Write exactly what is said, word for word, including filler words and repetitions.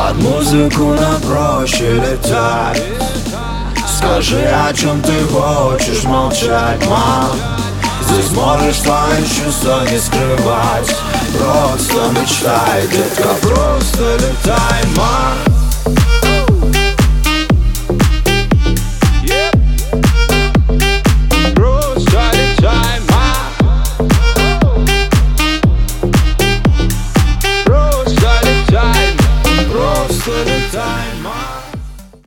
Под музыку нам проще летать. Скажи, о чем ты хочешь молчать, мам. Здесь можешь свои чувства не скрывать. Просто мечтай, детка, просто летай, мам.